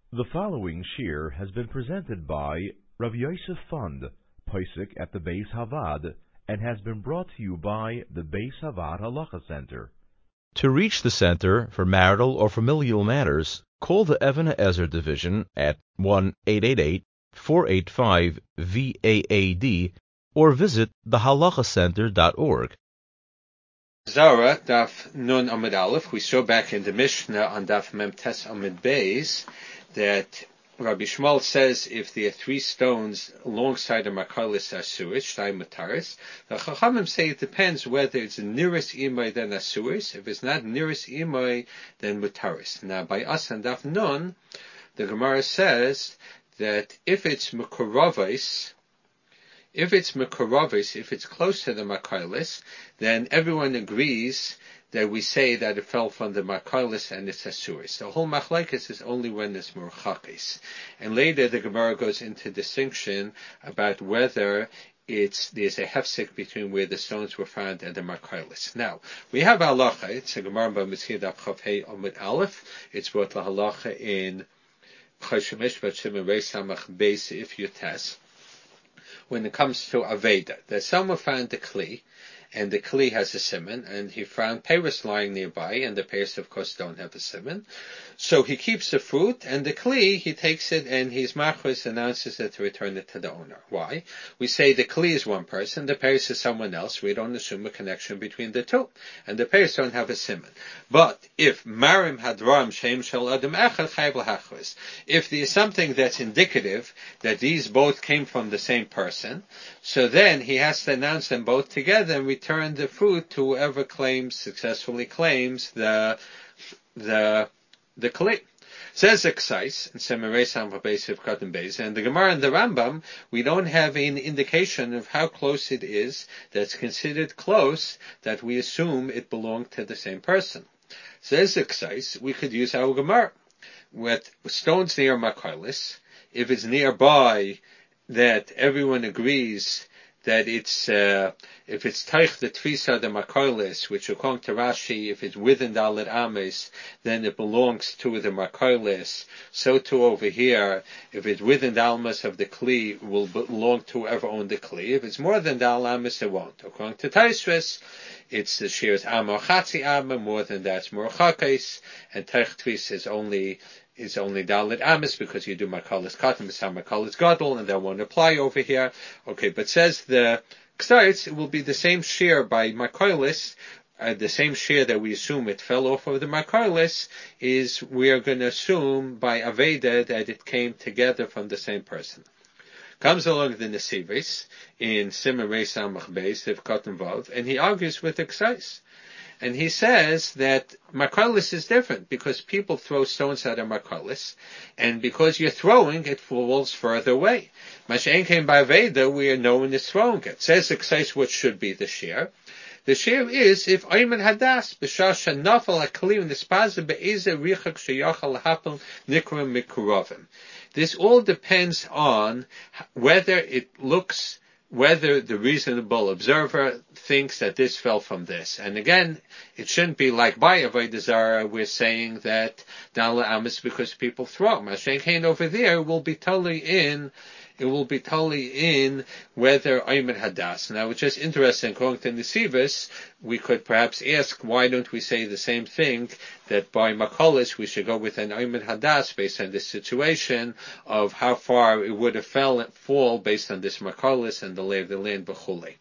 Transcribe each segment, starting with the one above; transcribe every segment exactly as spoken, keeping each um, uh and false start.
The following shir has been presented by Rav Yosef Fund, Pesach at the Beis Havad, and has been brought to you by the Beis Havad Halacha Center. To reach the Center for marital or familial matters, call the Even HaEzer Division at one eight eight eight, four eight five, V A A D or visit the halacha center dot org. Zara, Daf Nun Amid Aleph, we saw back in the Mishnah on Daf Mem Tes Amid Beis that Rabbi Shmuel says if there are three stones alongside a Makalis Asuris, Shtayim Mataris, the Chachamim say it depends whether it's nearest Imai than Asuris. If it's not nearest Imai, then Mataris. Now by us on Daf Nun, the Gemara says that if it's Mekuravis, if it's Mekuravis, if it's close to the Makalis, then everyone agrees that we say that it fell from the Makalis and it's Asuris. The whole Machlekes is only when it's Murchakis. And later the Gemara goes into distinction about whether it's, there's a hefsek between where the stones were found and the Makalis. Now, we have halacha, it's a Gemara by Mizkir Daf Chav Hei Amud Aleph, it's brought the halacha in Choshemesh Batshim Reis Samach Beis if you test. When it comes to Aveda, that someone found the Kli, and the Kli has a simon, and he found Paris lying nearby, and the Paris of course don't have a simon. So he keeps the fruit, and the Kli, he takes it, and his machris announces it to return it to the owner. Why? We say the Kli is one person, the Paris is someone else, we don't assume a connection between the two, and the Paris don't have a simon. But if Marim Hadram Shem Shel Adam Echad Chayv L'Hachris, if there is something that's indicative that these both came from the same person, so then he has to announce them both together and return the fruit to whoever claims, successfully claims the, the, the Kli. Says Exais, in Semirei Samcha Beis of Cotton Beis, and the Gemara and the Rambam, we don't have an indication of how close it is that's considered close that we assume it belonged to the same person. Says Exais, we could use our Gemara. With stones near Makalis, if it's nearby that everyone agrees that it's, uh, if it's Taich the Tvisa the Makalis, which according to Rashi, if it's within Dalet Ames, then it belongs to the Makalis. So too over here, if it's within the Almas of the Kli, it will belong to whoever owned the Kli. If it's more than Dalet Ames, it won't. According to Taisves, it's the Shears Amor Chatzi Amma, more than that's Murchakes, and Taich Tvisa is only is only Dalit Amis because you do Makalis Katan, B'sam Makalis Gadol, and that won't apply over here. Okay, but says the Ksarts, it will be the same shear by Makalis, uh, the same shear that we assume it fell off of the Makalis, is we are going to assume by Aveda that it came together from the same person. Comes along the Nesivis in Simon Reis Samach Beis, Siv Katan Vav, and he argues with the Ksarts. And he says that Makalis is different because people throw stones at a Makalis, and because you're throwing, it falls further away. Mashen came by Veda, we are knowing it's throwing it. Says exactly what should be the shear. The shear is if Ayman Hadas, B'shasha Nafal HaKli, Nispaza Be'eze Richak Sheyachal Hapel Nikram Mikuravim. This all depends on whether it looks whether the reasonable observer thinks that this fell from this. And again, it shouldn't be like by Avodah Zarah, we're saying that Dala Amis because people throw. Mashen Kain over there will be totally in, it will be totally in whether Ayman Hadas. Now, which is interesting, according to Nesivis, we could perhaps ask, why don't we say the same thing, that by Makalis we should go with an Ayman Hadas based on this situation of how far it would have fell, fall based on this Makalis and the lay of the land, B'chule.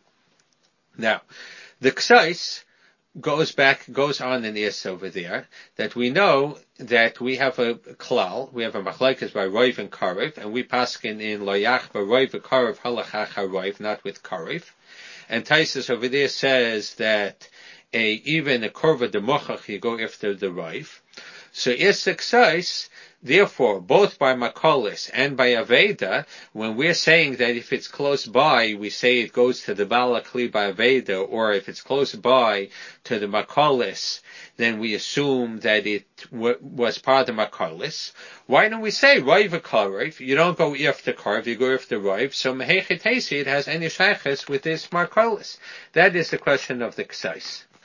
Now, the Ksais goes back, goes on in this over there, that we know that we have a klal, we have a machlekes by Roiv and Karev, and we paskin in Loyach by Roiv and Karev, halachach ha-Roiv, not with Karev. And Taisus over there says that a, even a korva de mochach, you go after the Roiv. So is success, therefore, both by Makalis and by Aveda, when we're saying that if it's close by, we say it goes to the Bala Kli by Aveda, or if it's close by to the Makalis, then we assume that it w- was part of the Makalis. Why don't we say Roiv Karev? You don't go after Karev, you go after Roiv. So Mehechetesi, it has any shaykhs with this Makalis. That is the question of the Ksais.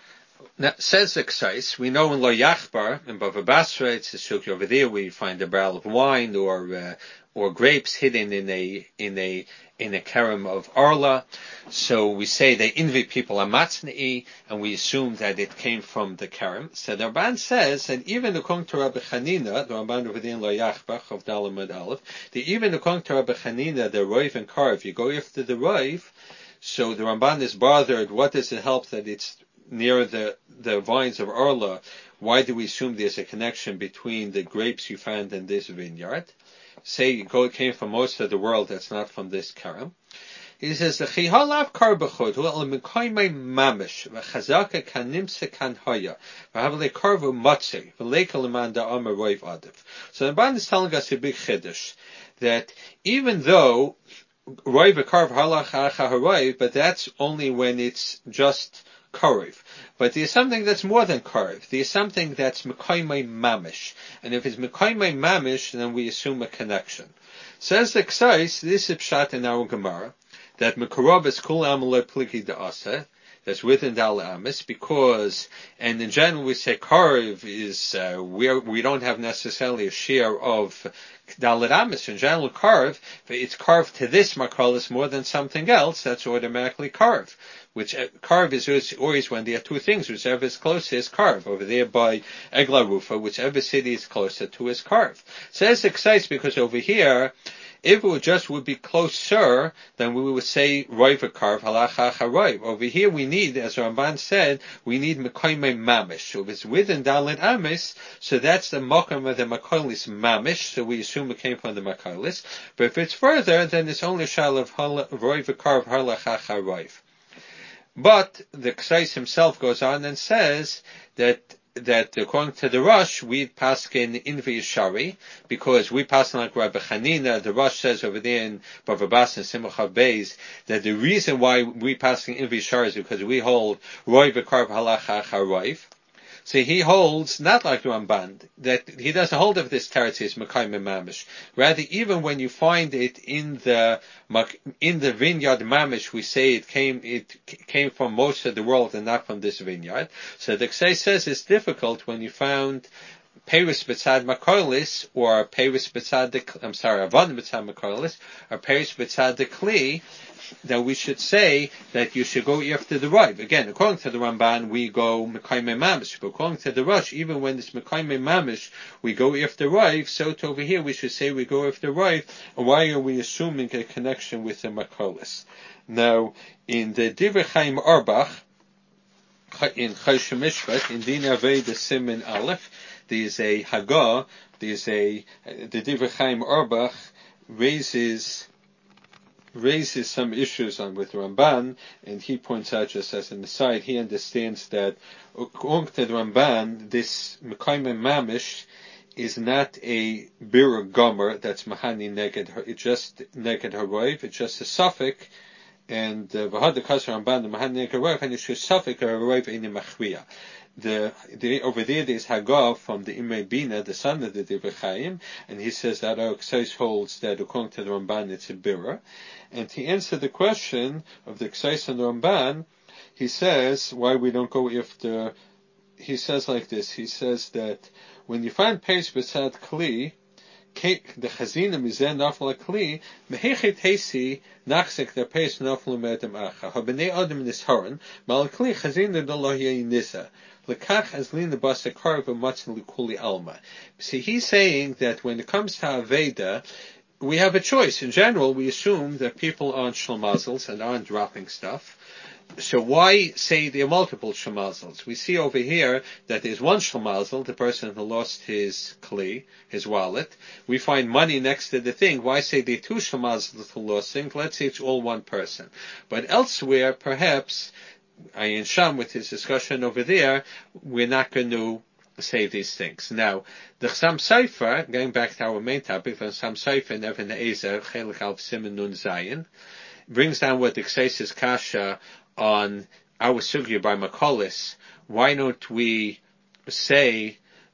Now, says the Ksais, we know in Lo Yachbar, in Bava Basra, it's a sugya over there where you find a barrel of wine or, uh, or grapes hidden in a, in a, in a kerem of Arla. So we say they envy people a matznei, and we assume that it came from the kerem. So the Ramban says that even according to Rabbi Chanina, the Ramban over there in Lo Yachbar, of Dalamud Aleph, that even according to Rabbi Chanina, the Roiv and Karv, you go after the Roiv, so the Ramban is bothered, what does it help that it's near the, the vines of Arla? Why do we assume there's a connection between the grapes you found in this vineyard? Say it came from most of the world, that's not from this karam. He says, the chihalav karbachod hu al mekaymei mamish v'chazaka kanimse kanhaya v'havale karvu matze v'leika lemanda amar roiv adav. So the Ramban is telling us a big chiddush, that even though roiv v'karv halach acha haroiv, but that's only when it's just Karev. But there's something that's more than Karev. There's something that's Mekaymei Mamish. And if it's Mekaymei Mamish, then we assume a connection. Says the Ksais, this is Pshat in our Gemara, that Mekarov is Kul Amalei Pliki Da'aseh, that's within Dal Amis, because, and in general we say Karev is, uh, we we don't have necessarily a share of Dalit Amis. In general, Karev, it's carved to this Makalis more than something else, that's automatically carved. Which uh, carve is always when there are two things, whichever is closer is carve. Over there by Egla Rufa, whichever city is closer to is carve. Says excites because over here, if it would just would be closer, then we would say roiv carve halacha roiv. Over here we need, as Ramban said, we need mekoymei mamish. So if it's within Dalit Amis, so that's the mokum of the makolis mamish. So we assume it came from the makolis. But if it's further, then it's only shal of roiv carve halacha roiv. But the Ksais himself goes on and says that that according to the Rosh, we paskin invi shari, because we pass like Rabbi Chanina. The Rosh says over there in Bava Basra and Simcha Beis that the reason why we paskin invi shari is because we hold roiv v'karv halacha roiv. So he holds, not like the Ramban, that he doesn't hold of this teretz Mekayim Mamish. Rather, even when you find it in the in the vineyard Mamish, we say it came it came from most of the world and not from this vineyard. So the Ksei says it's difficult when you found Peris B'tzad Makolis or Peris B'tzad the I'm sorry, Avon B'tzad Makolis or Peris B'tzad the Kli, that we should say that you should go after the Rav. Again, according to the Ramban, we go Mekayim Mamish. But according to the Rosh, even when it's Mekayim Mamish, we go after Rav. So to over here, we should say we go after Rav. Why are we assuming a connection with the Makolis? Now, in the Divrei Chaim Arbach, in Choshen Mishpat, in Din Avei the Simin Aleph, there's a Hagah, there's a, the Divrei Chaim Arbach raises raises some issues on with Ramban, and he points out, just as an aside, he understands that according to the Ramban, this Mekayim Mamish is not a Bira Gomer, that's Mahani Neged, it's just Neged Haroiv, it's just a suffix, and Vahad the Kasar Ramban, the Mahani Neged Haroiv, and it's a suffix Haroiv in the Machriya. The, the, over there there's Hagav from the Imrei Bina, the son of the Divrei Chaim, and he says that our Ksais holds that according to the Ramban it's a Bira. And to answer the question of the Ksais and the Ramban, he says why we don't go after, he says like this, he says that when you find Peis B'tzad Kli, the Chazina Mizeh Nafla Kli, Mehechet Hesi Nachsek the Peis Nafla Medem Acha, Habnei Adam Nisharan, Mal Kli Chazina Dolohi Nisa. Lekach as lina basa karva matzin likuli alma. See, he's saying that when it comes to Aveda, we have a choice. In general, we assume that people aren't shlomazels and aren't dropping stuff. So why say there are multiple shlomazels? We see over here that there's one shlemazel, the person who lost his kli, his wallet. We find money next to the thing. Why say there are two shlomazels who lost things? Let's say it's all one person. But elsewhere, perhaps, Ayin Sham, with his discussion over there, we're not going to say these things. Now, the Chassam Sofer, going back to our main topic, the Chassam Sofer in Even Ezer, Chelik Alf Simen Nun Zayin, brings down what the Kseisis Kasha on our sugya by Makolis. Why don't we say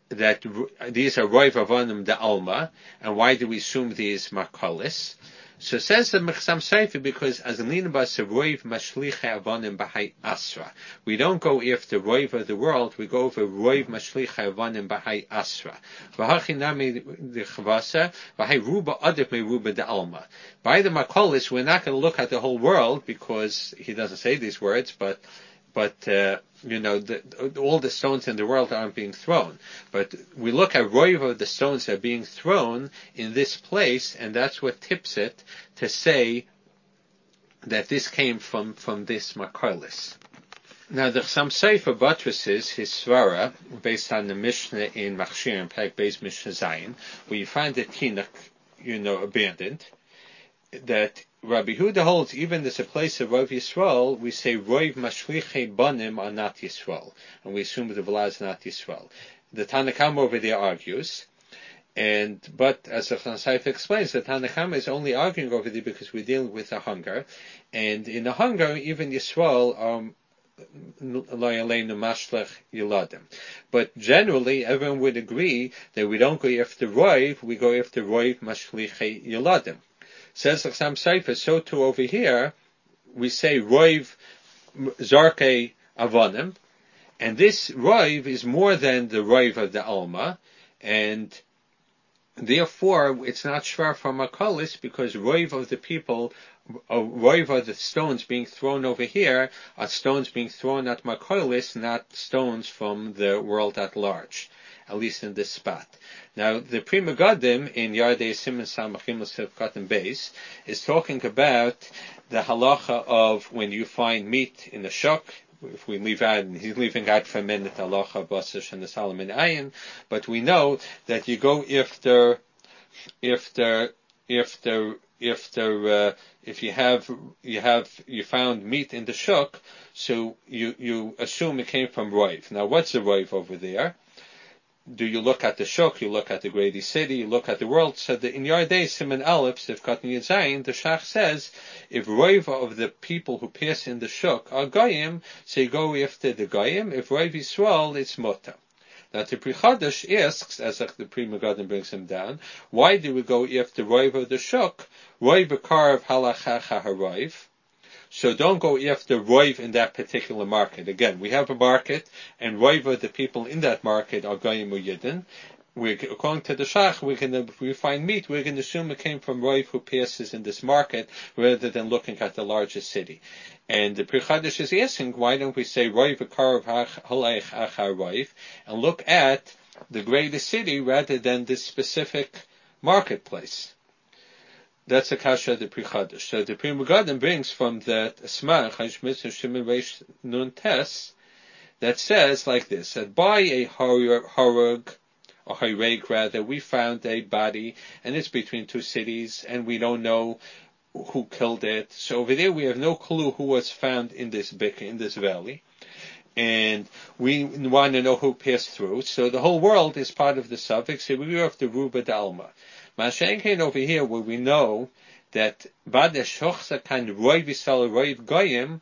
that these are roiv avonim de alma, and why do we assume these makolis? So it says the Mechsam Seifer because as lin bas roiv mashlicha avonim b'hai asra. We don't go after roiv of the world, we go over roiv mashlicha avonim b'hai asra. V'hachi nami de chavasa v'hai ruba adif me ruba de alma. By the makolis, we're not going to look at the whole world because he doesn't say these words, but But, uh, you know, the, all the stones in the world aren't being thrown. But we look at roiv of the stones that are being thrown in this place, and that's what tips it to say that this came from, from this makolis. Now, the Chassam Sofer buttresses his svara, based on the Mishnah in Machshir and Perek Beis Mishnah Zayin, where you find the Tinach, you know, abandoned, that Rabbi Huda holds even there's a place of Roiv Yisrael, we say Roiv Mashlichei Banim are not Yisrael, and we assume the V'la is not Yisrael. The Tanna Kama over there argues, and but as the Chassam Sofer explains, the Tanna Kama is only arguing over there because we're dealing with a hunger, and in the hunger even Yisrael are but generally, everyone would agree that we don't go after Roiv, we go after Roiv Mashlichei Yeladim. Says the Chassam Sofer, so too over here, we say Roiv Zarkei Avonim, and this Roiv is more than the Roiv of the Alma, and therefore it's not shvar from Makolis, because Roiv of the people, uh, Roiv of the stones being thrown over here, are stones being thrown at Makolis, not stones from the world at large, at least in this spot. Now, the Pri Megadim in Yardei Siman Samachim L'Sivkatim Beis is talking about the halacha of when you find meat in the shuk. If we leave out, he's leaving out for a minute the halacha of Basish and the Solomon Ayin, but we know that you go if the, if the, if the, if the, uh, if you have, you have, you found meat in the shuk, so you, you assume it came from Roiv. Now, what's the Roiv over there? Do you look at the shuk, you look at the Grady city, you look at the world? So the, in Yardei Siman Aleph, Sivkat Zayin, the Shach says, if Roiv of the people who pass in the shuk are Goyim, so you go after the Goyim. If Roiv Yisrael, it's Muta. Now the Pri Chadash asks, as the Pri Megadim brings him down, why do we go after Roiv of the shuk? Roiv Bekarv Halachacha HaRoiv. So don't go after Roiv in that particular market. Again, we have a market, and Roiv of the people in that market are Goyim or Yidden. We, according to the Shach, we can, if we find meat, we can assume it came from Roiv who passes in this market, rather than looking at the largest city. And the Pri Chadash is asking, why don't we say Roiv Akarv Halaich Achar Roiv, and look at the greater city rather than this specific marketplace? That's a kasha of the Pri Chadash. So the Pri Megadim brings from the Asma Chayish Mitzvah Shimon Reish Nun Tes that says like this: that by a harug or hareg rather, we found a body, and it's between two cities, and we don't know who killed it. So over there, we have no clue who was found in this bik in this valley, and we want to know who passed through. So the whole world is part of the suffix. So we have the Ruba Dalma. Mashenkein over here, where we know that Badesh Hochsa kan Roiv Yisrael Roiv Goyim,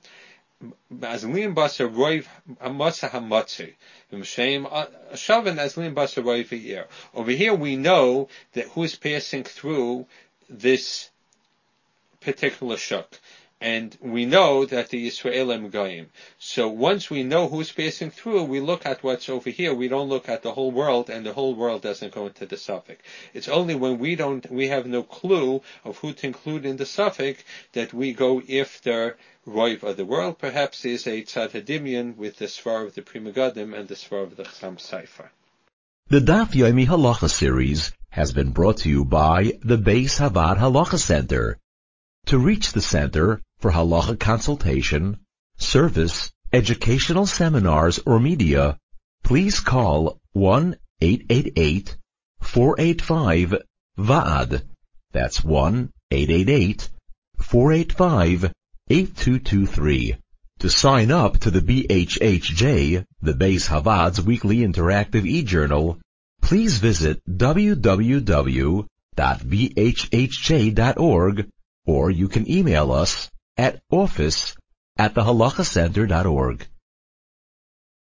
as Lim Basa Roiv Amotza Hamotzi, V'Mshem Shavan as Lim Basa Roiv Yeir. Over here, we know that who's passing through this particular shuk. And we know that the Yisraelim Goyim. So once we know who's passing through, we look at what's over here. We don't look at the whole world, and the whole world doesn't go into the suffix. It's only when we don't, we have no clue of who to include in the suffix that we go after Roiv of the world. Perhaps there's a Tzad Hadimyan with the Svar of the Pri Megadim and the Svar of the Chassam Sofer. The Daf Yomi Halacha series has been brought to you by the Beis Havad Halacha Center. To reach the center for halacha consultation, service, educational seminars, or media, please call one eight eight eight, four eight five, V A D. That's one eight eight eight, four eight five, eight two two three. To sign up to the B H H J, the Beis Havad's weekly interactive e-journal, please visit w w w dot b h h j dot org, or you can email us at office at the halacha center dot org.